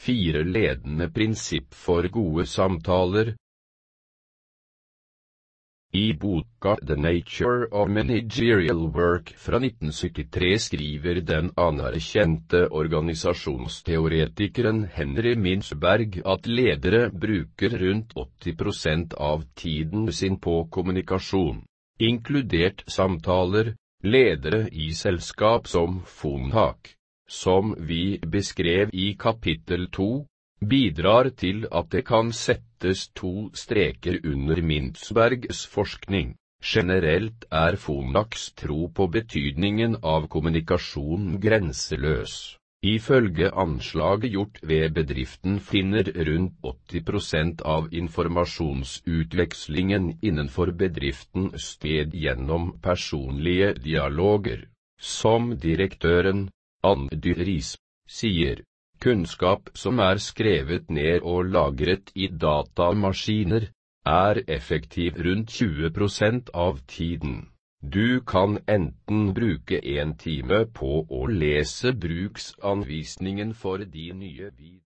4 ledende prinsipp for gode samtaler. I boka The Nature of Managerial Work fra 1973 skriver den anerkjente organisasjonsteoretikeren Henry Mintzberg at ledere bruker rundt 80% av tiden sin på kommunikasjon, inkludert samtaler. Ledere i selskap som Phonehak, som vi beskrev i kapittel 2, bidrar til at det kan settes 2 streker under Mintzbergs forskning. Generelt er Phonehaks tro på betydningen av kommunikasjon grenseløs. Ifølge anslaget gjort ved bedriften finner rundt 80% av informasjonsutvekslingen innenfor bedriften sted gjennom personlige dialoger. Som direktøren, Andy Riis, sier, kunnskap som er skrevet ned og lagret i datamaskiner, er effektiv rundt 20% av tiden. Du kan enten bruke 1 time på å lese bruksanvisningen for de nye